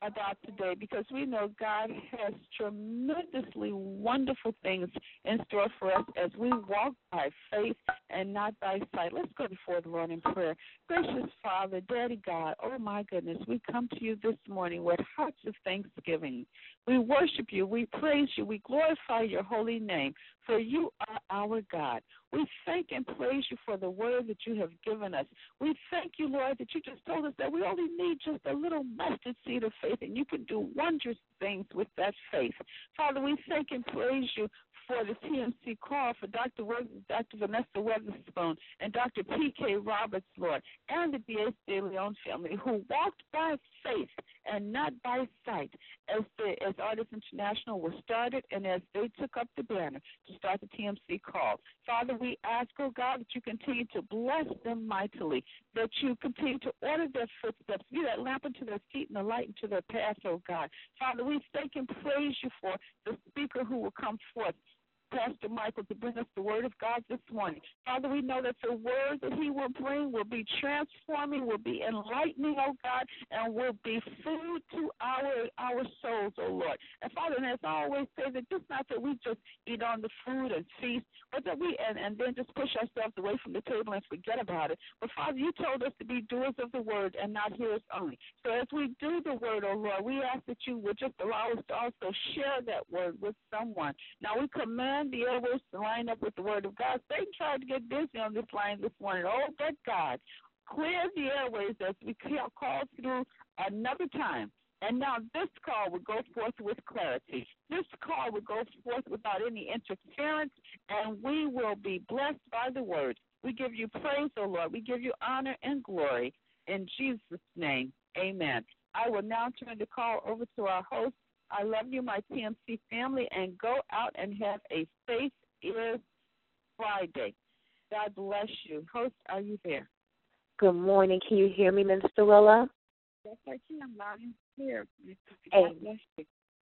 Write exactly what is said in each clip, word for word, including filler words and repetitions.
about today because we know God has tremendously wonderful things in store for us as we walk by faith and not by sight. Let's go before the Lord in prayer. Gracious Father, Daddy God, oh my goodness, we come to you this morning with hearts of thanksgiving. We worship you, we praise you, we glorify your holy name, for you are our God. We thank and praise you for the word that you have given us. We thank you, Lord, that you just told us that we only need just a little mustard seed of faith, and you can do wondrous things with that faith. Father, we thank and praise you for the T M C call for Doctor Doctor Vanessa Weatherspoon and Doctor P K Roberts, Lord, and the Diaz de Leon family who walked by faith and not by sight as the, as Artists International was started and as they took up the banner to start the T M C call. Father, we ask, oh God, that you continue to bless them mightily, that you continue to order their footsteps, be that lamp unto their feet and the light into their path, oh God. Father, we thank and praise you for the speaker who will come forth, Pastor Michael, to bring us the word of God this morning. Father, we know that the word that he will bring will be transforming, will be enlightening, oh God, and will be food to our our souls, oh Lord. And Father, and as I always say, that just not that we just eat on the food and feast, but that we, and, and then just push ourselves away from the table and forget about it. But Father, you told us to be doers of the word and not hearers only. So as we do the word, oh Lord, we ask that you would just allow us to also share that word with someone. Now we command the airways to line up with the word of God. Satan tried to get busy on this line this morning. Oh, but God, clear the airways as we call through another time. And now this call will go forth with clarity. This call will go forth without any interference, and we will be blessed by the word. We give you praise, O Lord. We give you honor and glory. In Jesus' name, amen. I will now turn the call over to our host. I love you, my T M C family, and go out and have a Faith is Friday. God bless you. Host, are you there? Good morning. Can you hear me, Minister Willa? Yes, I can. Loud and clear. God bless you.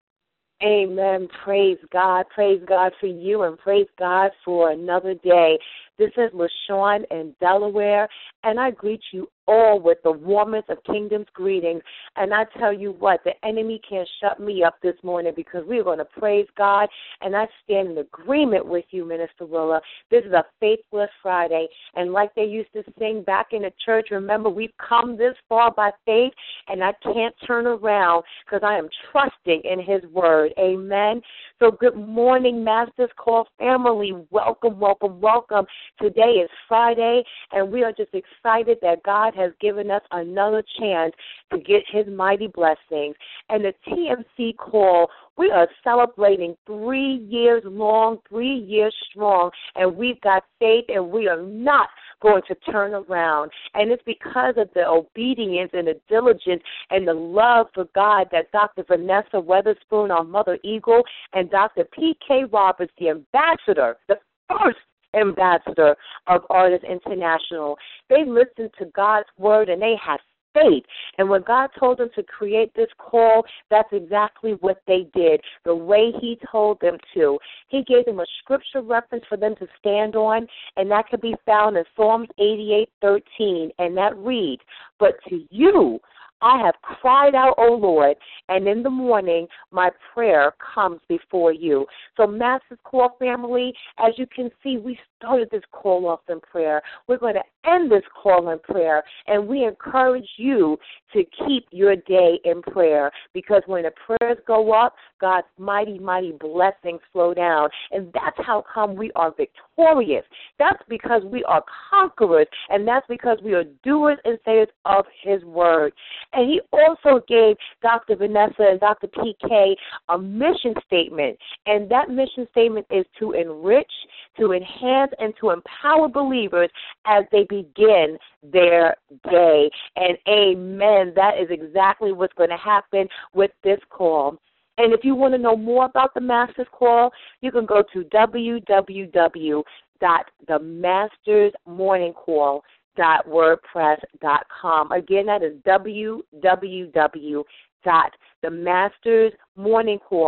Amen. Praise God. Praise God for you and praise God for another day. This is LaShawn in Delaware, and I greet you all with the warmest of Kingdom's greetings. And I tell you what, the enemy can't shut me up this morning because we're going to praise God, and I stand in agreement with you, Minister Willa. This is a Faithless Friday, and like they used to sing back in the church, remember, we've come this far by faith, and I can't turn around because I am trusting in his word. Amen. So good morning, Masters Call family. Welcome, welcome, welcome. Today is Friday, and we are just excited that God has given us another chance to get his mighty blessings. And the T M C call, we are celebrating three years long, three years strong, and we've got faith, and we are not going to turn around. And it's because of the obedience and the diligence and the love for God that Doctor Vanessa Weatherspoon, our Mother Eagle, and Doctor P K Roberts, the ambassador, the first ambassador of Artists International, they listened to God's word and they had faith. And when God told them to create this call, that's exactly what they did, the way he told them to. He gave them a scripture reference for them to stand on, and that can be found in Psalms eighty-eight thirteen, and that reads, "But to you I have cried out, O Lord, and in the morning my prayer comes before you." So, Masters Call family, as you can see, we started this call off in prayer. We're going to end this call in prayer, and we encourage you to keep your day in prayer, because when the prayers go up, God's mighty, mighty blessings flow down, and that's how come we are victorious. That's because we are conquerors, and that's because we are doers and sayers of his word. And he also gave Doctor Vanessa and Doctor P K a mission statement, and that mission statement is to enrich, to enhance, and to empower believers as they begin their day. And amen, that is exactly what's going to happen with this call. And if you want to know more about the Masters Call, you can go to w w w dot the masters morning call dot wordpress dot com. Again, that is w w w dot the masters morning call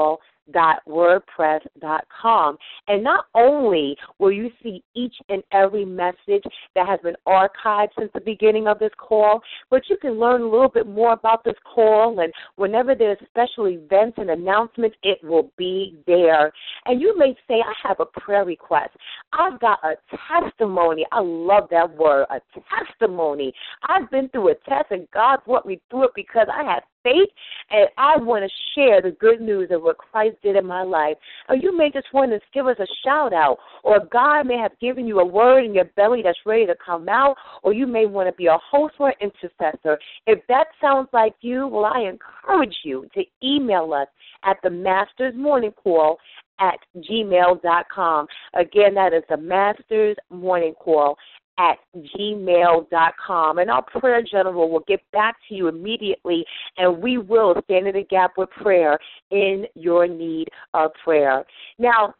dot wordpress dot com. And not only will you see each and every message that has been archived since the beginning of this call, but you can learn a little bit more about this call, and whenever there's special events and announcements, it will be there. And you may say, I have a prayer request. I've got a testimony. I love that word, a testimony. I've been through a test, and God brought me through it because I had faith, and I want to share the good news of what Christ did in my life. Or you may just want to give us a shout-out, or God may have given you a word in your belly that's ready to come out, or you may want to be a host or an intercessor. If that sounds like you, well, I encourage you to email us at the Masters Morning Call at gmail dot com. Again, that is the Masters Morning Call at gmail dot com. And our prayer general will get back to you immediately, and we will stand in the gap with prayer in your need of prayer. Now,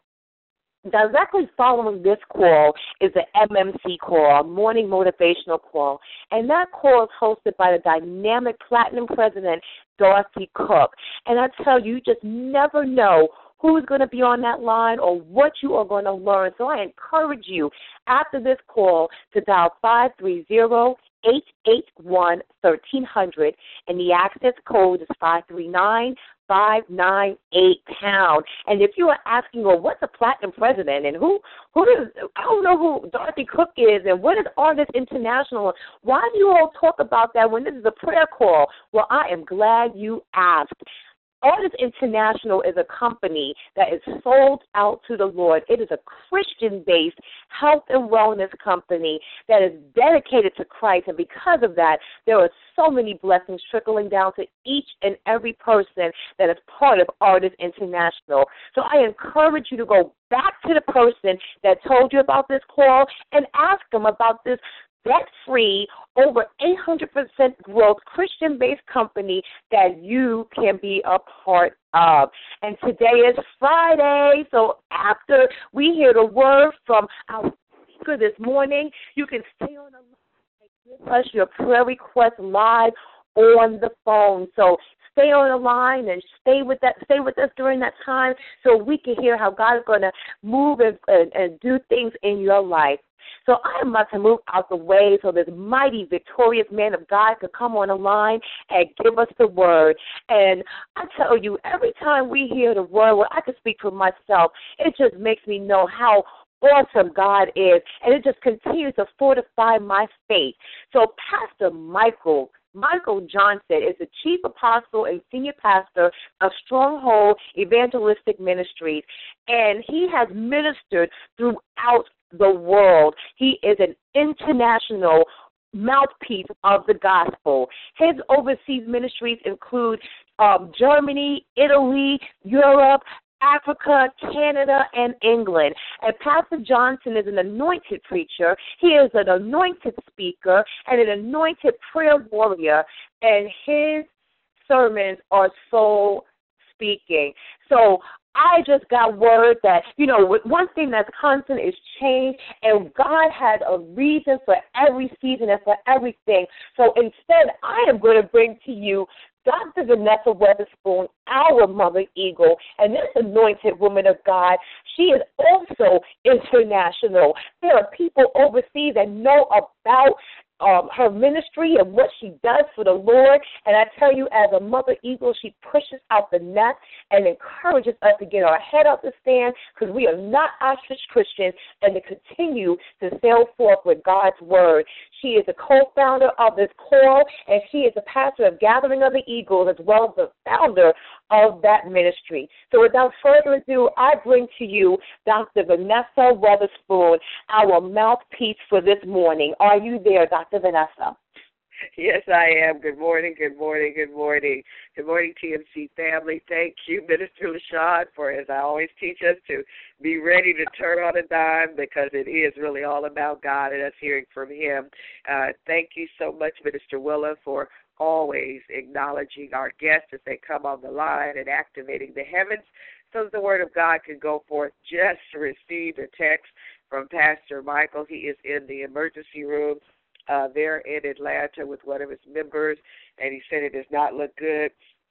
directly following this call is the M M C call, Morning Motivational Call, and that call is hosted by the dynamic Platinum President, Dorothy Cook. And I tell you, you just never know who's going to be on that line or what you are going to learn. So I encourage you after this call to dial five three zero, eight eight one, one three zero zero, and the access code is five three nine, five nine eight pound. And if you are asking, well, what's a Platinum President and who, who does, I don't know who Dorothy Cook is and what is Artist International, why do you all talk about that when this is a prayer call? Well, I am glad you asked. Artist International is a company that is sold out to the Lord. It is a Christian-based health and wellness company that is dedicated to Christ, and because of that, there are so many blessings trickling down to each and every person that is part of Artist International. So I encourage you to go back to the person that told you about this call and ask them about this debt-free, over eight hundred percent growth, Christian-based company that you can be a part of. And today is Friday, so after we hear the word from our speaker this morning, you can stay on the line and give us your prayer request live on the phone. So stay on the line and stay with that. Stay with us during that time so we can hear how God is going to move and, and, and do things in your life. So I must move out the way so this mighty, victorious man of God could come on the line and give us the word. And I tell you, every time we hear the word, well, I can speak for myself, it just makes me know how awesome God is, and it just continues to fortify my faith. So Pastor Michael Michael Johnson is the Chief Apostle and Senior Pastor of Stronghold Evangelistic Ministries, and he has ministered throughout the world. He is an international mouthpiece of the gospel. His overseas ministries include um, Germany, Italy, Europe, Africa, Canada, and England. And Pastor Johnson is an anointed preacher. He is an anointed speaker and an anointed prayer warrior, and his sermons are soul speaking. So I just got word that, you know, one thing that's constant is change, and God has a reason for every season and for everything. So instead, I am going to bring to you Doctor Vanessa Weatherspoon, our Mother Eagle, and this anointed woman of God, she is also international. There are people overseas that know about Um, her ministry and what she does for the Lord. And I tell you, as a Mother Eagle, she pushes out the nest and encourages us to get our head out the stand, because we are not ostrich Christians, and to continue to sail forth with God's word. She is the co-founder of this call, and she is the pastor of Gathering of the Eagles, as well as the founder of that ministry. So without further ado, I bring to you Doctor Vanessa Weatherspoon, our mouthpiece for this morning. Are you there, Doctor Vanessa? Yes, I am. Good morning, good morning, good morning. Good morning, T M C family. Thank you, Minister LaShawn, for, as I always teach us, to be ready to turn on a dime, because it is really all about God and us hearing from him. Uh, thank you so much, Minister Willa, for always acknowledging our guests as they come on the line and activating the heavens so that the word of God can go forth. Just received a text from Pastor Michael. He is in the emergency room uh, there in Atlanta with one of his members, and he said it does not look good.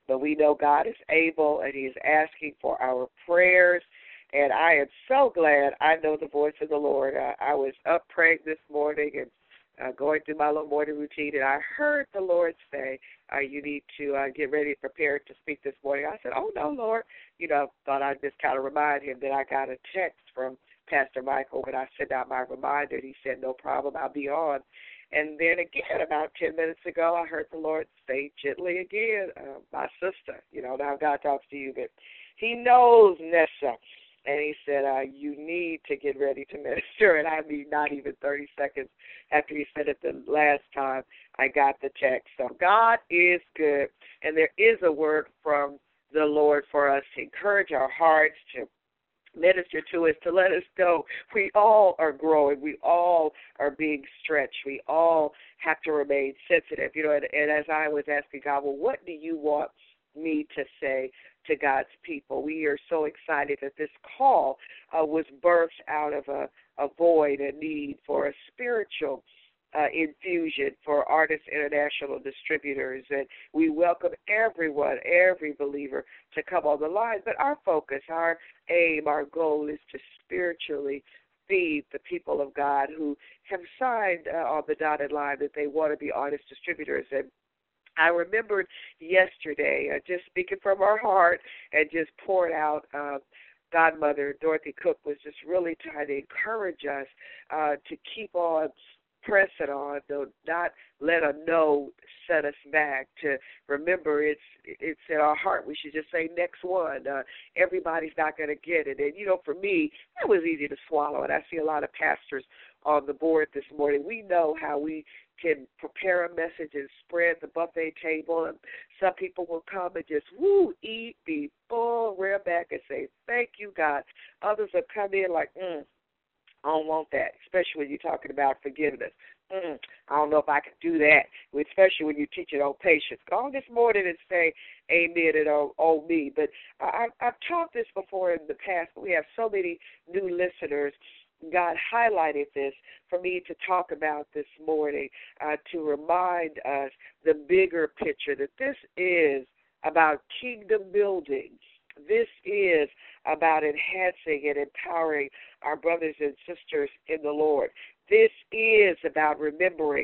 But we know God is able, and he is asking for our prayers. And I am so glad I know the voice of the Lord. Uh, I was up praying this morning and uh, going through my little morning routine, and I heard the Lord say, uh, you need to uh, get ready to prepare to speak this morning. I said, oh, no, Lord. You know, thought I'd just kind of remind him that I got a text from Pastor Michael when I sent out my reminder. He said, no problem, I'll be on. And then again, about ten minutes ago, I heard the Lord say gently again, uh, my sister, you know, now God talks to you, but he knows Nessa. And he said, uh, you need to get ready to minister. And I mean, not even thirty seconds after he said it the last time, I got the text. So God is good. And there is a word from the Lord for us to encourage our hearts, to minister to us, to let us know we all are growing. We all are being stretched. We all have to remain sensitive. You know, and, and as I was asking God, well, what do you want me to say to God's people? We are so excited that this call uh, was birthed out of a, a void, a need for a spiritual uh, infusion for Artists International Distributors. And we welcome everyone, every believer to come on the line. But our focus, our aim, our goal is to spiritually feed the people of God who have signed uh, on the dotted line that they want to be artist distributors. And I remembered yesterday, uh, just speaking from our heart and just poured out, uh, Godmother Dorothy Cook was just really trying to encourage us uh, to keep on pressing on, to not let a no set us back, to remember it's it's in our heart. We should just say next one. Uh, everybody's not going to get it. And, you know, for me, that was easy to swallow. And I see a lot of pastors on the board this morning. We know how we can prepare a message and spread the buffet table, and some people will come and just, woo, eat, be full, rear back and say, thank you, God. Others will come in like, mm, I don't want that, especially when you're talking about forgiveness. Mm, I don't know if I can do that, especially when you're teaching on patience. Go on this morning and say amen and oh, oh me. But I, I've taught this before in the past, but we have so many new listeners. God highlighted this for me to talk about this morning, uh, to remind us the bigger picture, that this is about kingdom building. This is about enhancing and empowering our brothers and sisters in the Lord. This is about remembering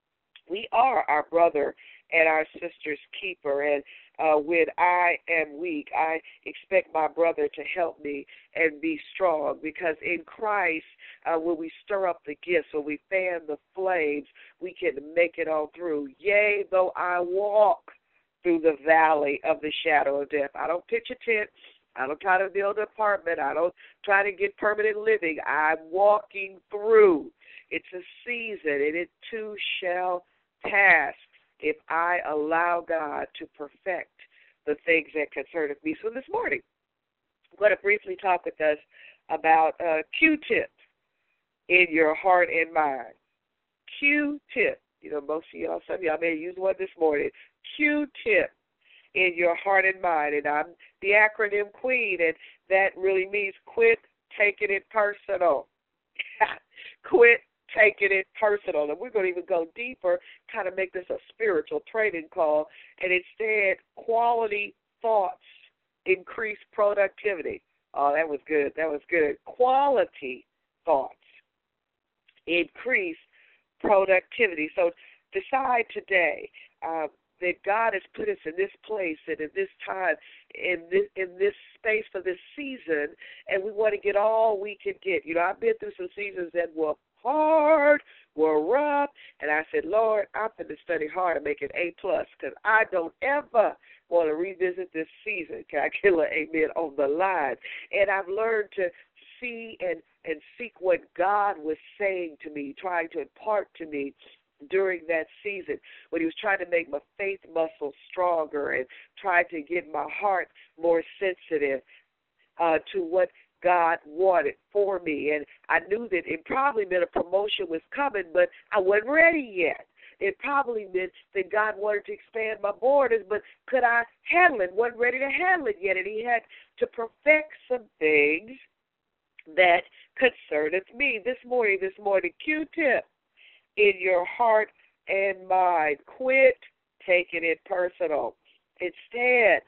we are our brother and our sister's keeper. And uh, when I am weak, I expect my brother to help me and be strong, because in Christ, uh, when we stir up the gifts, when we fan the flames, we can make it all through. Yea, though I walk through the valley of the shadow of death. I don't pitch a tent. I don't try to build an apartment. I don't try to get permanent living. I'm walking through. It's a season, and it too shall pass if I allow God to perfect the things that concerneth me. So this morning, I'm going to briefly talk with us about uh, Q-tip in your heart and mind. Q-tip. You know, most of y'all, some of y'all may use one this morning. Q-tip in your heart and mind. And I'm the acronym queen, and that really means quit taking it personal. Quit taking it personal. And we're going to even go deeper, kind of make this a spiritual training call, and instead, quality thoughts increase productivity. Oh, that was good. That was good. Quality thoughts increase productivity. So decide today uh, that God has put us in this place and in this time, in this, in this space for this season, and we want to get all we can get. You know, I've been through some seasons that were hard, were rough, and I said, Lord, I'm going to study hard and make it A plus, because I don't ever want to revisit this season. Can I get an amen on the line? And I've learned to see and, and seek what God was saying to me, trying to impart to me during that season, when he was trying to make my faith muscle stronger and trying to get my heart more sensitive uh, to what God wanted for me. And I knew that it probably meant a promotion was coming, but I wasn't ready yet. It probably meant that God wanted to expand my borders, but could I handle it? Wasn't ready to handle it yet, and he had to perfect some things that concerneth me. This morning, this morning, Q-tip in your heart and mind. Quit taking it personal. Instead,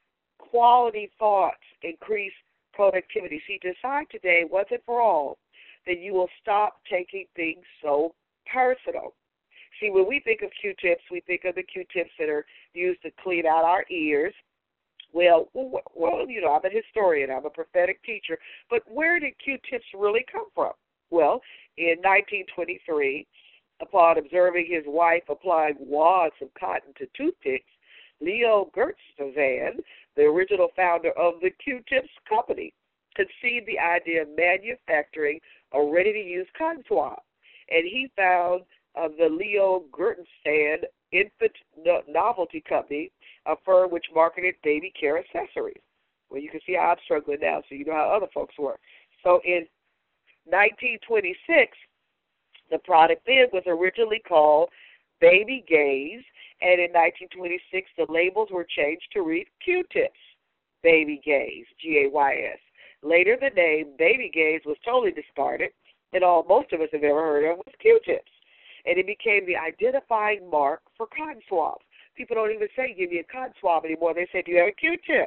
quality thoughts increase productivity. See, decide today, once and for all, that you will stop taking things so personal. See, when we think of Q-tips, we think of the Q-tips that are used to clean out our ears. Well, well, you know, I'm a historian, I'm a prophetic teacher, but where did Q-tips really come from? Well, in nineteen twenty-three, upon observing his wife applying wads of cotton to toothpicks, Leo Gertzman, the original founder of the Q-tips company, conceived the idea of manufacturing a ready-to-use cotton swab, and he found uh, the Leo Gertzman Infant no- Novelty Company, a firm which marketed baby care accessories. Well, you can see how I'm struggling now, so you know how other folks work. So in nineteen twenty-six, the product then was originally called Baby Gaze, and in nineteen twenty-six, the labels were changed to read Q-tips, Baby Gaze, G A Y S. Later, the name Baby Gaze was totally discarded, and all most of us have ever heard of was Q-tips. And it became the identifying mark for cotton swabs. People don't even say, give me a cotton swab anymore. They say, do you have a Q-tip?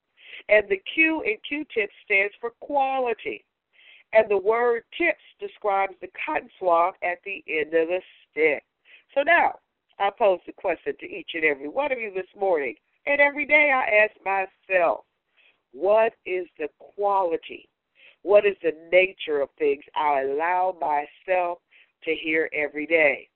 And the Q in Q-tip stands for quality. And the word tips describes the cotton swab at the end of the stick. So now, I pose the question to each and every one of you this morning. And every day I ask myself, what is the quality? What is the nature of things I allow myself to hear every day?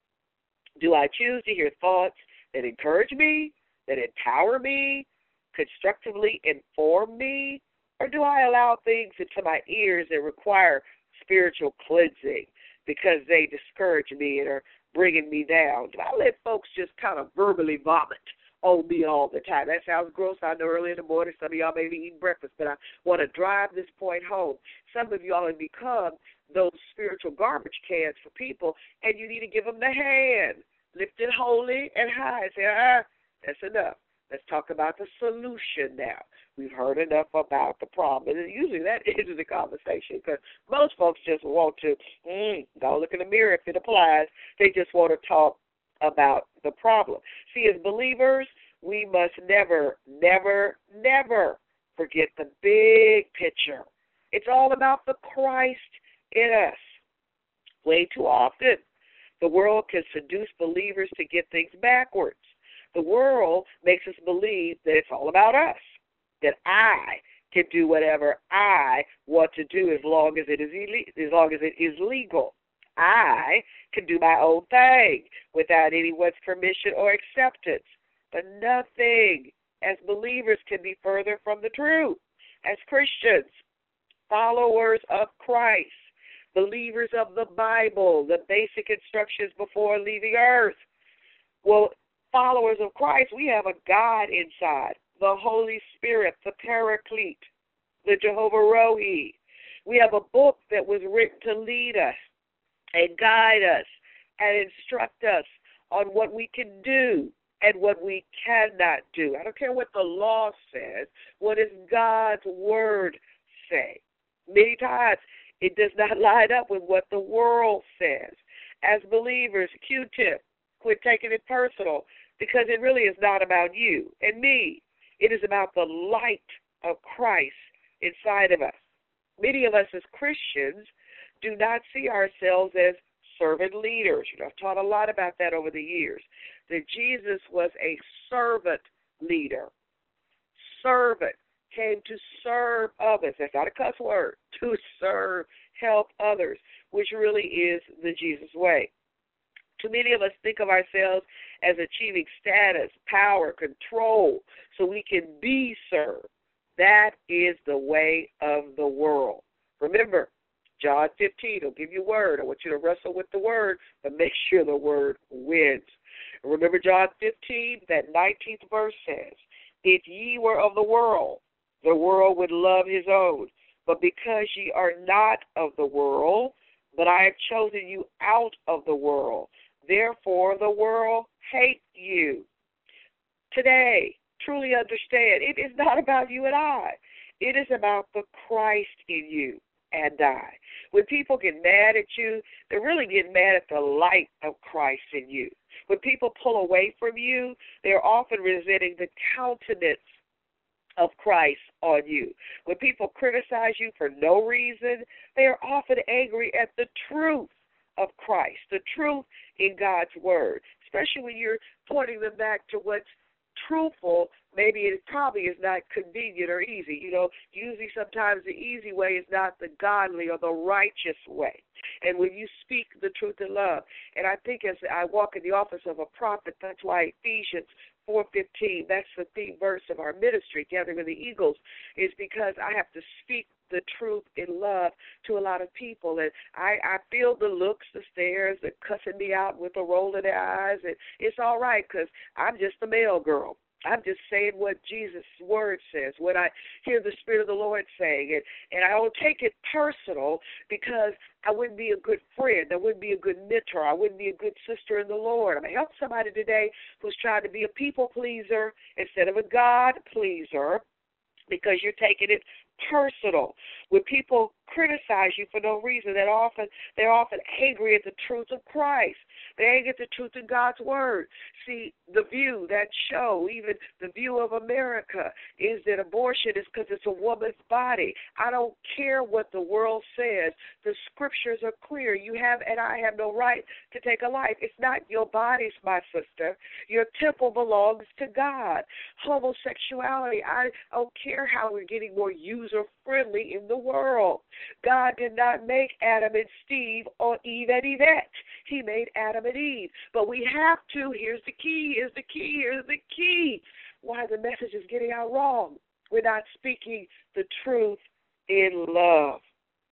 Do I choose to hear thoughts that encourage me, that empower me, constructively inform me, or do I allow things into my ears that require spiritual cleansing because they discourage me and are bringing me down? Do I let folks just kind of verbally vomit on me all the time? That sounds gross. I know early in the morning some of y'all may be eating breakfast, but I want to drive this point home. Some of y'all have become those spiritual garbage cans for people, and you need to give them the hand, lifted holy and high. Say, ah, that's enough. Let's talk about the solution now. We've heard enough about the problem. And usually that is the conversation because most folks just want to, mm, go look in the mirror if it applies. They just want to talk about the problem. See, as believers, we must never, never, never forget the big picture. It's all about the Christ in us. Way too often, the world can seduce believers to get things backwards. The world makes us believe that it's all about us, that I can do whatever I want to do as long as it is ille- as long as it is legal. I can do my own thing without anyone's permission or acceptance. But nothing as believers can be further from the truth. As Christians, followers of Christ, believers of the Bible, the basic instructions before leaving earth. Well, followers of Christ, we have a God inside, the Holy Spirit, the Paraclete, the Jehovah Rohi. We have a book that was written to lead us and guide us and instruct us on what we can do and what we cannot do. I don't care what the law says. What does God's word say? Many times it does not line up with what the world says. As believers, Q-tip, quit taking it personal because it really is not about you and me. It is about the light of Christ inside of us. Many of us as Christians do not see ourselves as servant leaders. You know, I've taught a lot about that over the years, that Jesus was a servant leader. Servant came to serve others. That's not a cuss word. To serve, help others, which really is the Jesus way. Too many of us think of ourselves as achieving status, power, control, so we can be served. That is the way of the world. Remember, John fifteen will give you a word. I want you to wrestle with the word, but make sure the word wins. Remember John fifteen, that nineteenth verse says, if ye were of the world, the world would love his own. But because ye are not of the world, but I have chosen you out of the world, therefore the world hates you. Today, truly understand, it is not about you and I. It is about the Christ in you and I. When people get mad at you, they're really getting mad at the light of Christ in you. When people pull away from you, they're often resenting the countenance of Christ on you. When people criticize you for no reason, they are often angry at the truth of Christ, the truth in God's word, especially when you're pointing them back to what's truthful. Maybe it probably is not convenient or easy. You know, usually sometimes the easy way is not the godly or the righteous way. And when you speak the truth in love, and I think as I walk in the office of a prophet, that's why Ephesians four fifteen, that's the theme verse of our ministry, Gathering of the Eagles, is because I have to speak the truth in love to a lot of people. And I, I feel the looks, the stares, the cussing me out with a roll of their eyes. And it's all right because I'm just a male girl. I'm just saying what Jesus' word says, what I hear the Spirit of the Lord saying. And, and I don't take it personal because I wouldn't be a good friend. I wouldn't be a good mentor. I wouldn't be a good sister in the Lord. I'm going to help somebody today who's trying to be a people pleaser instead of a God pleaser because you're taking it personal. When people criticize you for no reason, that often they're often angry at the truth of Christ. They're angry at the truth in God's word. See, The View, that show, even The View of America, is that abortion is because it's a woman's body. I don't care what the world says. The scriptures are clear. You have and I have no right to take a life. It's not your bodies, my sister. Your temple belongs to God. Homosexuality, I don't care how we're getting more user-friendly in the world. God did not make Adam and Steve or Eve and Yvette. He made Adam and Eve. But we have to, here's the key, here's the key, here's the key. Why the message is getting out wrong. We're not speaking the truth in love.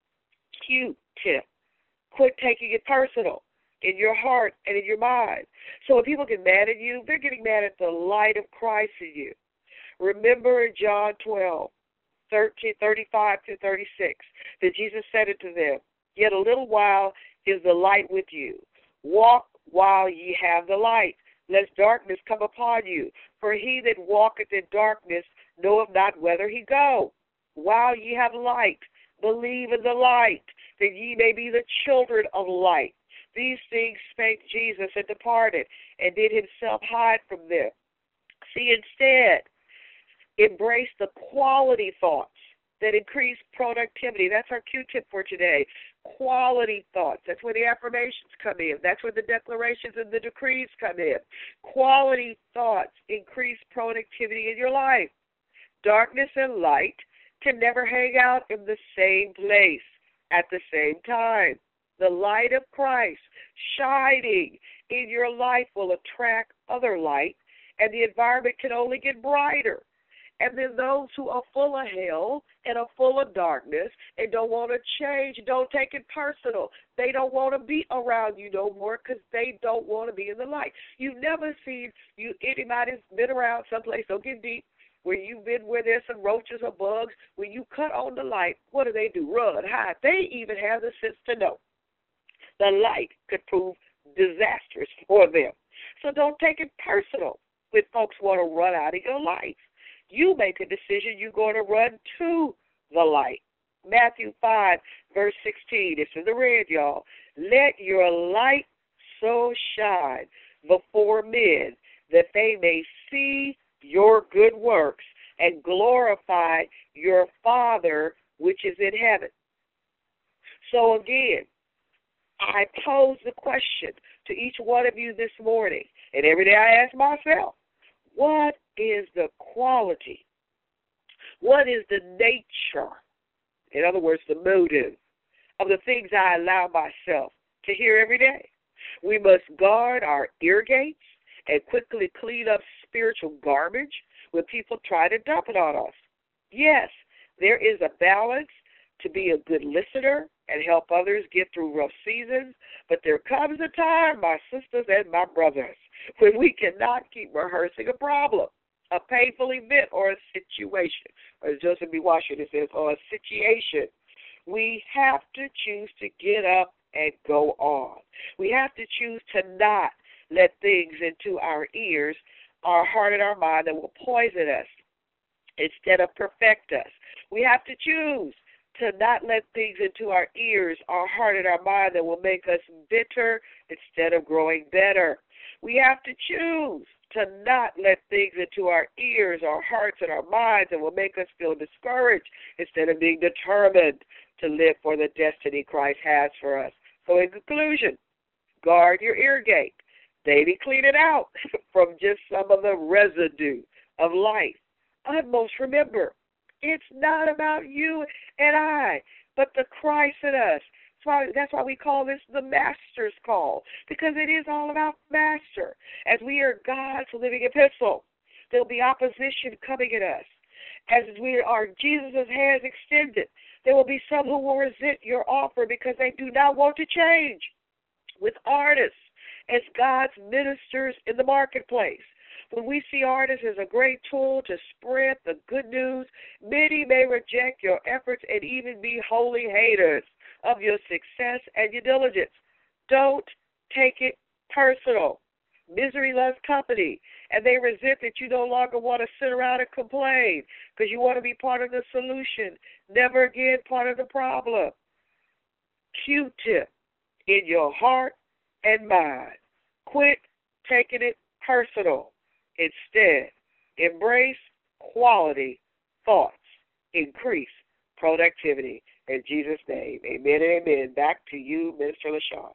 Q-tip. Quit taking it personal in your heart and in your mind. So when people get mad at you, they're getting mad at the light of Christ in you. Remember in John twelve, thirteen, thirty-five to thirty-six, that Jesus said it to them, yet a little while is the light with you. Walk while ye have the light, lest darkness come upon you. For he that walketh in darkness knoweth not whither he go. While ye have light, believe in the light, that ye may be the children of light. These things spake Jesus and departed, and did himself hide from them. See, instead, embrace the quality thoughts that increase productivity. That's our Q-tip for today. Quality thoughts. That's where the affirmations come in. That's where the declarations and the decrees come in. Quality thoughts increase productivity in your life. Darkness and light can never hang out in the same place at the same time. The light of Christ shining in your life will attract other light, and the environment can only get brighter. And then those who are full of hell and are full of darkness and don't want to change, don't take it personal. They don't want to be around you no more because they don't want to be in the light. You've never seen you anybody's been around someplace, don't get deep, where you've been where there's some roaches or bugs. When you cut on the light, what do they do? Run, hide. They even have the sense to know the light could prove disastrous for them. So don't take it personal when folks want to run out of your life. You make a decision you're going to run to the light. Matthew five, verse sixteen. It's in the red, y'all. Let your light so shine before men that they may see your good works and glorify your Father which is in heaven. So again, I pose the question to each one of you this morning, and every day I ask myself, what is the quality? What is the nature, in other words, the motive, of the things I allow myself to hear every day? We must guard our ear gates and quickly clean up spiritual garbage when people try to dump it on us. Yes, there is a balance to be a good listener and help others get through rough seasons, but there comes a time, my sisters and my brothers, when we cannot keep rehearsing a problem, a painful event, or a situation, or as Joseph B. Washington says, or a situation. We have to choose to get up and go on. We have to choose to not let things into our ears, our heart, and our mind that will poison us instead of perfect us. We have to choose to not let things into our ears, our heart, and our mind that will make us bitter instead of growing better. We have to choose to not let things into our ears, our hearts, and our minds that will make us feel discouraged instead of being determined to live for the destiny Christ has for us. So in conclusion, guard your ear gate. Daily clean it out from just some of the residue of life. Utmost remember, it's not about you and I, but the Christ in us. That's why, that's why we call this the Master's Call, because it is all about Master. As we are God's living epistle, there will be opposition coming at us. As we are Jesus' hands extended, there will be some who will resent your offer because they do not want to change. With artists as God's ministers in the marketplace, when we see artists as a great tool to spread the good news, many may reject your efforts and even be holy haters of your success and your diligence. Don't take it personal. Misery loves company, and they resent that you no longer want to sit around and complain because you want to be part of the solution, never again part of the problem. Q-tip in your heart and mind. Quit taking it personal. Instead, embrace quality thoughts. Increase productivity. In Jesus' name, amen and amen. Back to you, Minister LaShawn.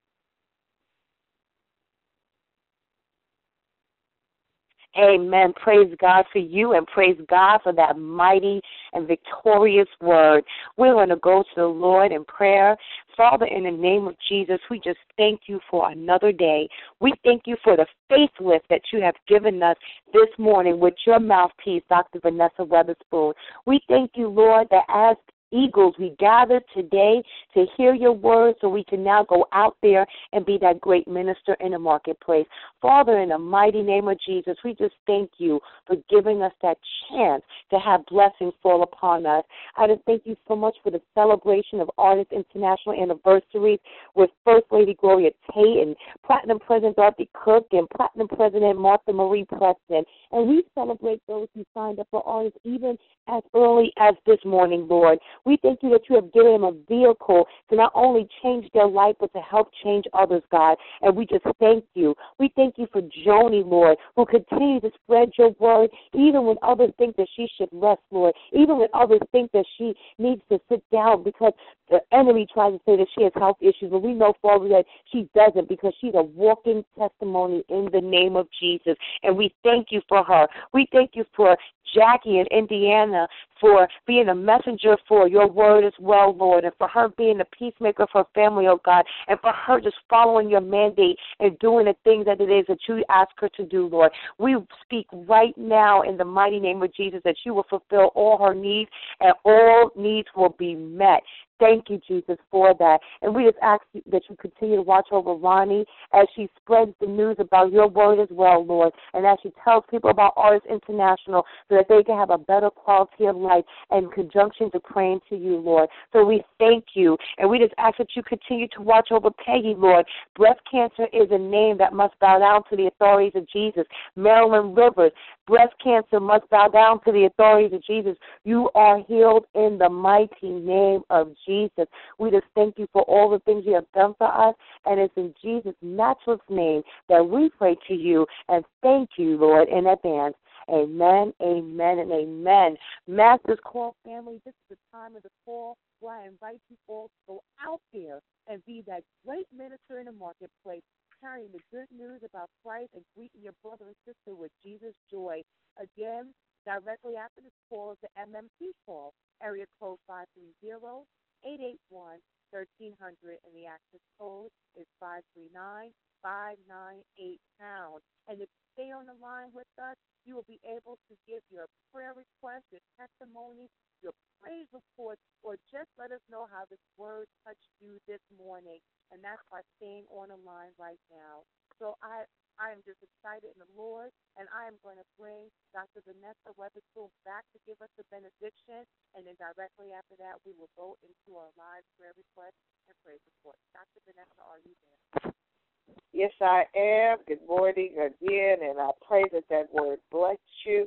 Amen. Praise God for you and praise God for that mighty and victorious word. We're going to go to the Lord in prayer. Father, in the name of Jesus, we just thank you for another day. We thank you for the faith lift that you have given us this morning with your mouthpiece, Doctor Vanessa Weatherspoon. We thank you, Lord, that as eagles, we gather today to hear your word so we can now go out there and be that great minister in the marketplace. Father, in the mighty name of Jesus, we just thank you for giving us that chance to have blessings fall upon us. I just thank you so much for the celebration of Artists International Anniversaries with First Lady Gloria Tate and Platinum President Dorothy Cook and Platinum President Martha Marie Preston. And we celebrate those who signed up for Artists even as early as this morning, Lord. We thank you that you have given them a vehicle to not only change their life, but to help change others, God. And we just thank you. We thank you for Joni, Lord, who continues to spread your word, even when others think that she should rest, Lord, even when others think that she needs to sit down because the enemy tries to say that she has health issues. But we know, Father, that she doesn't because she's a walking testimony in the name of Jesus. And we thank you for her. We thank you for Jackie in Indiana for being a messenger for your word as well, Lord, and for her being the peacemaker of her family, oh God, and for her just following your mandate and doing the things that it is that you ask her to do, Lord. We speak right now in the mighty name of Jesus that you will fulfill all her needs and all needs will be met. Thank you, Jesus, for that. And we just ask that you continue to watch over Ronnie as she spreads the news about your word as well, Lord, and as she tells people about Artists International so that they can have a better quality of life in conjunction to praying to you, Lord. So we thank you, and we just ask that you continue to watch over Peggy, Lord. Breast cancer is a name that must bow down to the authorities of Jesus. Marilyn Rivers, breast cancer must bow down to the authorities of Jesus. You are healed in the mighty name of Jesus. Jesus. We just thank you for all the things you have done for us, and it's in Jesus' matchless name that we pray to you, and thank you, Lord, in advance. Amen, amen, and amen. Master's Call family, this is the time of the call where I invite you all to go out there and be that great minister in the marketplace, carrying the good news about Christ and greeting your brother and sister with Jesus' joy. Again, directly after this call is the M M C call, area code five three zero, eight eight one, one three zero zero, and the access code is five three nine, five nine eight pound. And if you stay on the line with us, you will be able to give your prayer request, your testimony, your praise report, or just let us know how this word touched you this morning. And that's by staying on the line right now. So I I am just excited in the Lord, and I am going to bring Doctor Vanessa Weatherspoon back to give us the benediction, and then directly after that, we will go into our live prayer request and praise report. Doctor Vanessa, are you there? Yes, I am. Good morning again, and I pray that that word bless you.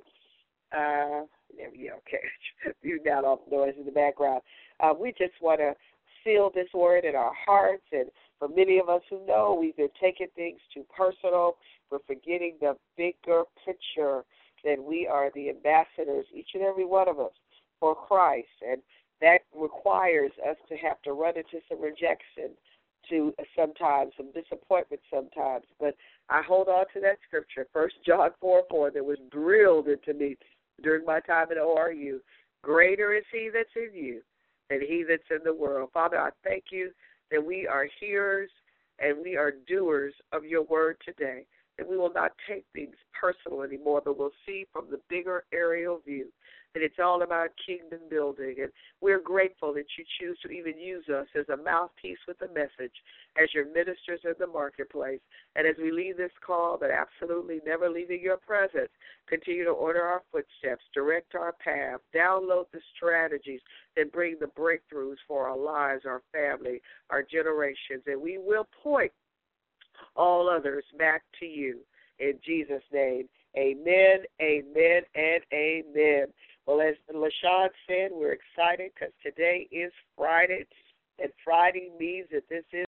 Uh, yeah, okay. You got all the noise in the background. Uh, we just want to seal this word in our hearts and For many of us who know, we've been taking things too personal. We're forgetting the bigger picture that we are the ambassadors, each and every one of us, for Christ. And that requires us to have to run into some rejection, to sometimes, some disappointment sometimes. But I hold on to that scripture, First John four four, that was drilled into me during my time at O R U. Greater is he that's in you than he that's in the world. Father, I thank you that we are hearers and we are doers of your word today, that we will not take things personal anymore, but we'll see from the bigger aerial view that it's all about kingdom building. And we're grateful that you choose to even use us as a mouthpiece with a message, as your ministers in the marketplace. And as we leave this call, that absolutely never leaving your presence, continue to order our footsteps, direct our path, download the strategies that bring the breakthroughs for our lives, our family, our generations. And we will point all others back to you. In Jesus' name, amen, amen, and amen. Well, as LaShawn said, we're excited because today is Friday, and Friday means that this is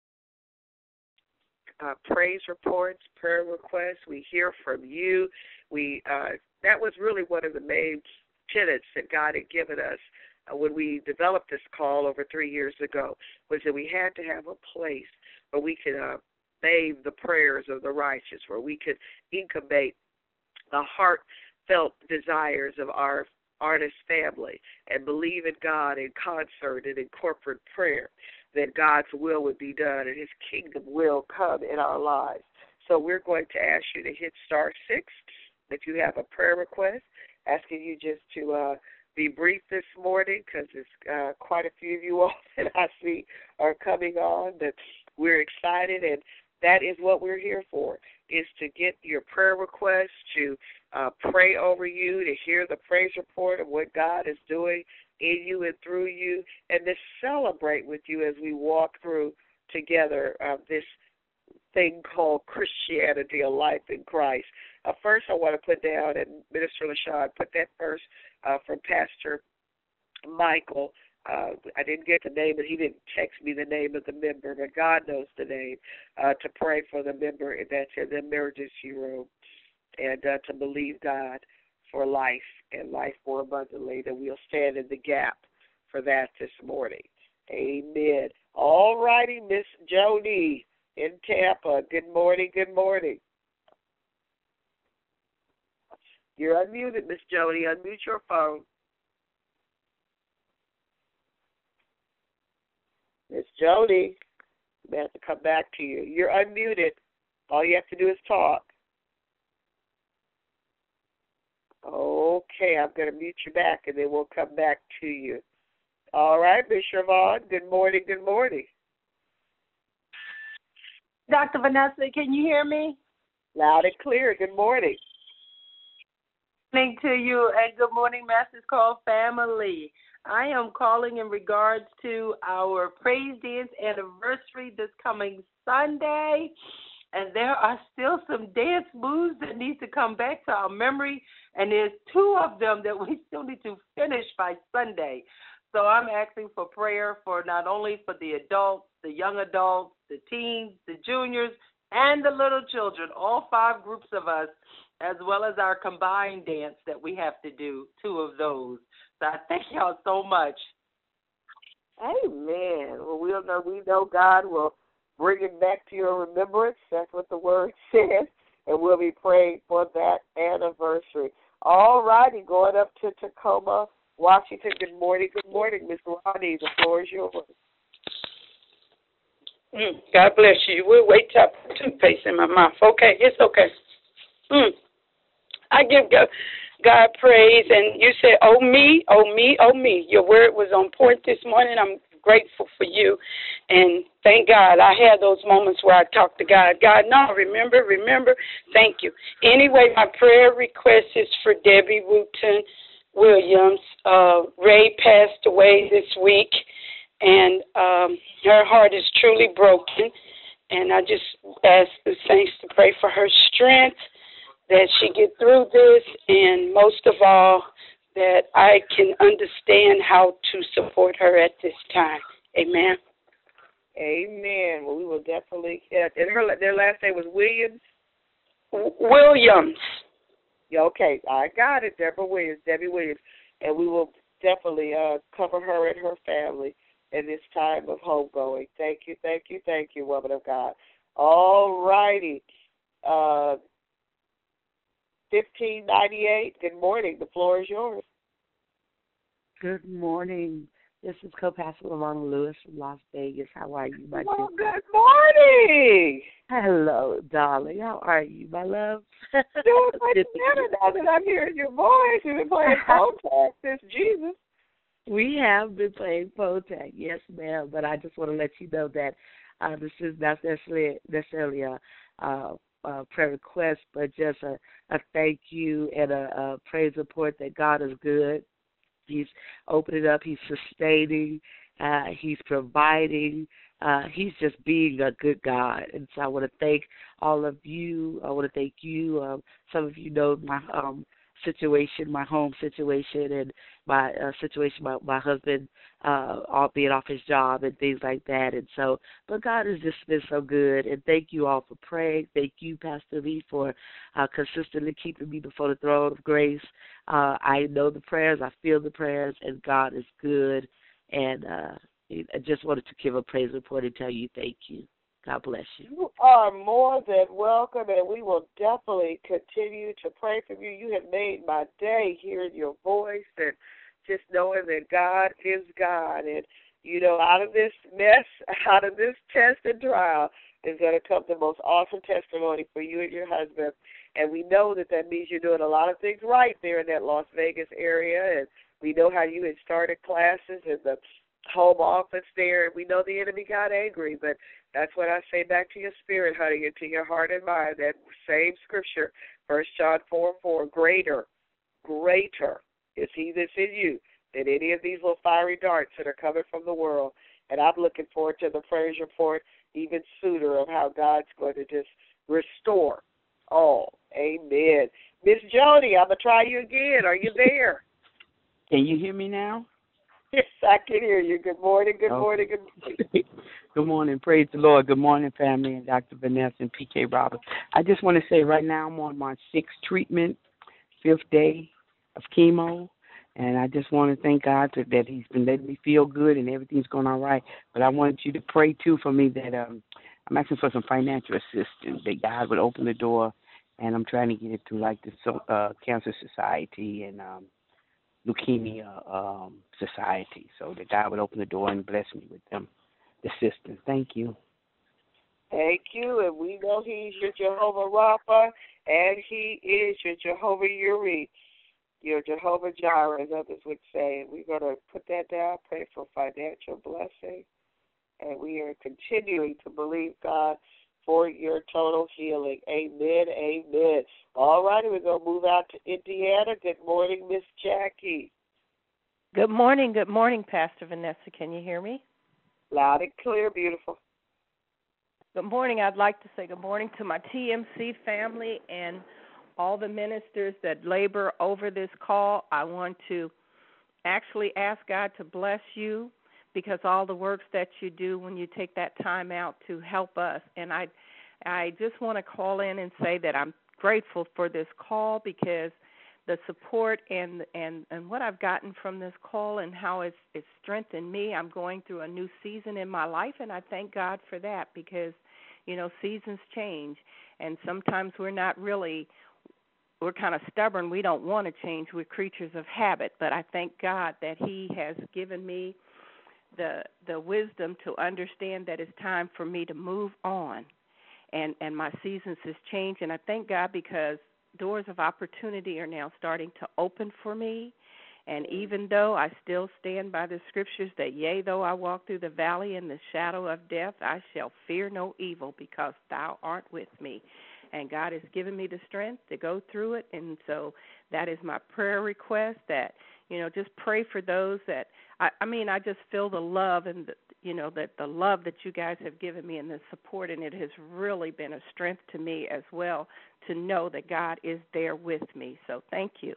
uh, praise reports, prayer requests. We hear from you. We uh, that was really one of the main tenets that God had given us uh, when we developed this call over three years ago, was that we had to have a place where we could uh, bathe the prayers of the righteous, where we could incubate the heartfelt desires of our artist family and believe in God in concert and in corporate prayer, that God's will would be done and his kingdom will come in our lives. So we're going to ask you to hit star six if you have a prayer request, asking you just to uh, be brief this morning, because there's uh, quite a few of you all that I see are coming on, but we're excited, and that is what we're here for, is to get your prayer requests, to uh, pray over you, to hear the praise report of what God is doing in you and through you, and to celebrate with you as we walk through together uh, this thing called Christianity, a life in Christ. Uh, first, I want to put down, and Minister LaShawn put that first uh, from Pastor Michael. Uh, I didn't get the name, but he didn't text me the name of the member, but God knows the name, uh, to pray for the member that's in the emergency room, and uh, to believe God for life and life more abundantly, that we'll stand in the gap for that this morning. Amen. All righty, Miss Joni in Tampa. Good morning, good morning. You're unmuted, Miss Joni. Unmute your phone. Miss Joni, we have to come back to you. You're unmuted. All you have to do is talk. Okay, I'm going to mute you back, and then we'll come back to you. All right, Miss Siobhan, good morning, good morning. Doctor Vanessa, can you hear me? Loud and clear. Good morning. Good morning to you, and good morning, Masters Call family. I am calling in regards to our Praise Dance anniversary this coming Sunday, and there are still some dance moves that need to come back to our memory, and there's two of them that we still need to finish by Sunday. So I'm asking for prayer for not only for the adults, the young adults, the teens, the juniors, and the little children, all five groups of us, as well as our combined dance that we have to do, two of those. So I thank y'all so much. Amen. Well, we'll know, we know God will bring it back to your remembrance. That's what the word says. And we'll be praying for that anniversary. All righty, going up to Tacoma, Washington. Good morning. Good morning, Miss Ronnie. The floor is yours. Mm, God bless you. We'll wait till I put toothpaste in my mouth. Okay, it's okay. Mm. I give God, God praise, and you said, oh, me, oh, me, oh, me. Your word was on point this morning. I'm grateful for you, and thank God. I had those moments where I talk to God. God, no, remember, remember, thank you. Anyway, my prayer request is for Debbie Wooten Williams. Uh, Ray passed away this week, and um, her heart is truly broken, and I just ask the saints to pray for her strength, that she get through this, and most of all, that I can understand how to support her at this time. Amen. Amen. Well, we will definitely. Uh, and her their last name was Williams. Williams. Yeah, okay, I got it. Deborah Williams, Debbie Williams, and we will definitely uh, cover her and her family in this time of homegoing. Thank you, thank you, thank you, woman of God. All righty. Uh, fifteen ninety-eight, good morning. The floor is yours. Good morning. This is Co-Pastor Lamont Lewis from Las Vegas. How are you, my Well, dear? good morning. Hello, darling. How are you, my love? Doing much better now that I'm hearing your voice. You've been playing phone tag since Jesus. We have been playing phone tag, yes, ma'am. But I just want to let you know that uh, this is not necessarily, necessarily a, a, a prayer request, but just a, a thank you and a, a praise report that God is good. He's opening up. He's sustaining. Uh, he's providing. Uh, he's just being a good God. And so I want to thank all of you. I want to thank you. Um, some of you know my um, situation, my home situation, and my uh, situation, my, my husband uh, all being off his job and things like that. And so, but God has just been so good. And thank you all for praying. Thank you, Pastor Lee, for uh, consistently keeping me before the throne of grace. Uh, I know the prayers. I feel the prayers. And God is good. And uh, I just wanted to give a praise report and tell you thank you. God bless you. You are more than welcome, and we will definitely continue to pray for you. You have made my day hearing your voice and just knowing that God is God. And, you know, out of this mess, out of this test and trial is going to come the most awesome testimony for you and your husband. And we know that that means you're doing a lot of things right there in that Las Vegas area. And we know how you had started classes in the home office there, and we know the enemy got angry, but that's what I say back to your spirit, honey, and to your heart and mind, that same scripture, First John four four, greater, greater is he that's in you than any of these little fiery darts that are coming from the world. And I'm looking forward to the praise report even sooner of how God's going to just restore all. Amen. Miss Jody, I'm going to try you again. Are you there? Can you hear me now? Yes, I can hear you. Good morning, good Okay. morning, good morning. Good morning. Praise the Lord. Good morning, family, and Doctor Vanessa and P K Roberts. I just want to say right now I'm on my sixth treatment, fifth day of chemo, and I just want to thank God to, that he's been letting me feel good and everything's going all right. But I want you to pray, too, for me that um, I'm asking for some financial assistance, that God would open the door, and I'm trying to get it through, like, the uh, Cancer Society and um, Leukemia um, Society, so that God would open the door and bless me with them, the assistance. Thank you. Thank you, and we know he's your Jehovah Rapha, and he is your Jehovah Uri, your Jehovah Jireh, as others would say. And we're going to put that down, pray for financial blessing, and we are continuing to believe God for your total healing. Amen, amen. All righty, we're going to move out to Indiana. Good morning, Miss Jackie. Good morning, good morning, Pastor Vanessa. Can you hear me? Loud and clear, beautiful. Good morning. I'd like to say good morning to my T M C family and all the ministers that labor over this call. I want to actually ask God to bless you, because all the works that you do when you take that time out to help us. And I I just want to call in and say that I'm grateful for this call, because the support and and, and what I've gotten from this call and how it's, it's strengthened me. I'm going through a new season in my life, and I thank God for that, because, you know, seasons change, and sometimes we're not really, we're kind of stubborn. We don't want to change. We're creatures of habit, but I thank God that he has given me the the wisdom to understand that it's time for me to move on, and and my seasons has changed, and I thank God, because doors of opportunity are now starting to open for me. And even though I still stand by the scriptures that, yea, though I walk through the valley in the shadow of death, I shall fear no evil, because thou art with me. And God has given me the strength to go through it, and so that is my prayer request, that, you know, just pray for those that, I, I mean, I just feel the love and, the, you know, that the love that you guys have given me and the support, and it has really been a strength to me as well to know that God is there with me. So thank you.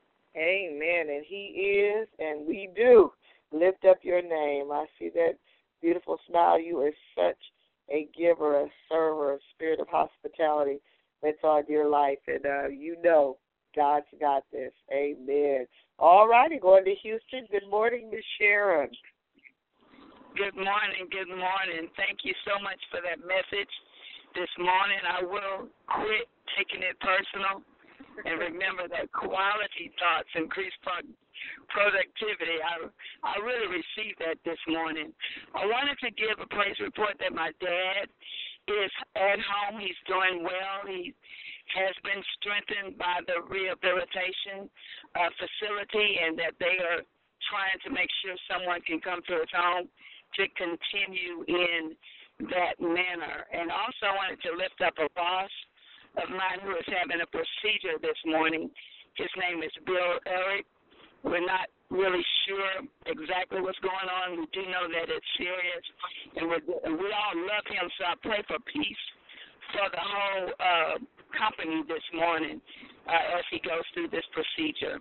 Amen. And he is, and we do lift up your name. I see that beautiful smile. You are such a giver, a server, a spirit of hospitality that's on your life. And uh, you know God's got this. Amen. All righty, going to Houston. Good morning, Miss Sharon. Good morning. Good morning. Thank you so much for that message this morning. I will quit taking it personal and remember that quality thoughts increase pro- productivity. I, I really received that this morning. I wanted to give a praise report that my dad is at home. He's doing well. He has been strengthened by the rehabilitation uh, facility, and that they are trying to make sure someone can come to his home to continue in that manner. And also wanted to lift up a boss of mine who is having a procedure this morning. His name is Bill Eric. We're not really sure exactly what's going on. We do know that it's serious, and, we're, and we all love him, so I pray for peace for the whole uh, company this morning uh, as he goes through this procedure.